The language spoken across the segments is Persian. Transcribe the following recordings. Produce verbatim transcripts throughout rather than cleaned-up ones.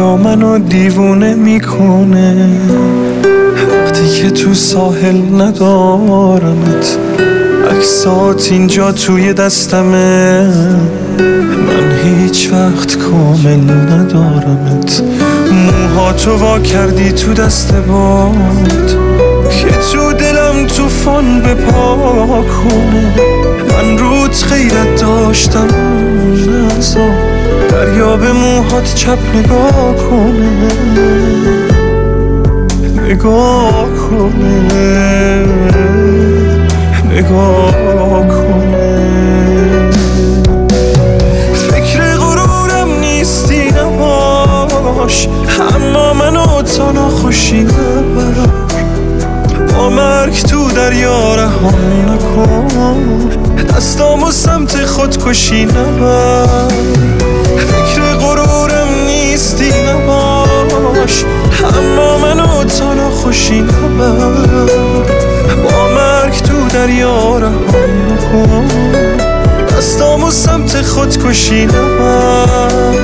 اما منو دیوونه میکنه وقتی که تو ساحل ندارمت. عکسات اینجا توی دستمه، من هیچ وقت کامل ندارمت. موهاتو وا کردی تو دست باد که تو دلم توفان به پا کنه. من روت غیرت داشتم نزا دریا به موهات چپ نگاه کنه، نگاه کنه، نگاه کنه. فکر غرورم نیستی نباش، اما منو تا ناخوشی نبر. با مرگ تو دریا رهام نکن، دستامو سمت خودکشی نبر. فکر غرورم نیستی نباش، اما منو تا ناخوشی نبر. با مرگ تو دریا رهام نکن، دستامو سمت خودکشی نبر.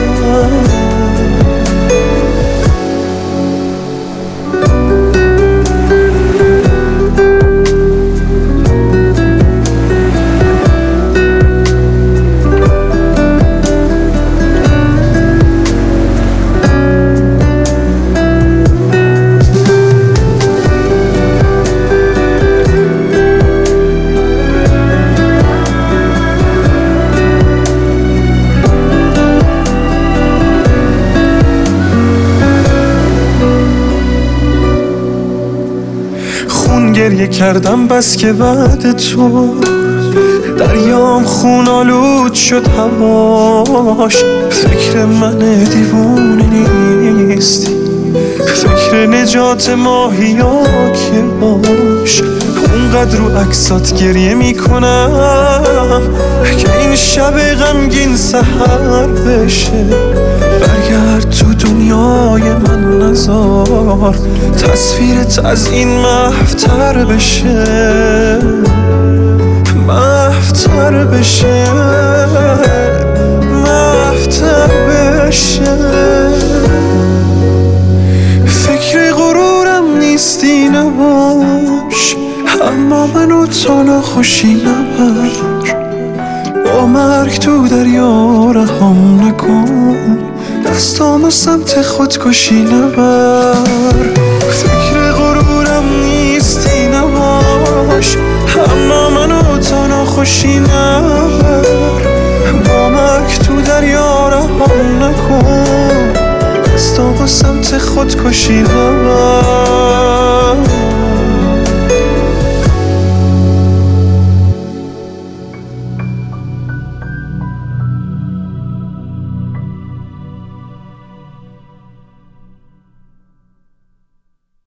گریه کردم بس که بعد تو دریام خون آلود شد هواش. فکر من دیوونه نیستی، فکر نجات ماهیا که باش. اونقدر رو عکسات گریه میکنم که این شب غمگین سحر بشه. برگرد تو دنیای من نذار تصویرت از این محفتر بشه، محفتر بشه، محفتر بشه. فکر غرورم نیستی نباش، اما منو تا ناخوشی نبر. با مرگ تو دریا رهام نکن، دستامو سمت خودکشی نبر. فکر غرورم نیستی نباش، اما منو تا ناخوشی نبر. با مرگ تو دریا رهام نکن، دستامو سمت خودکشی نبر.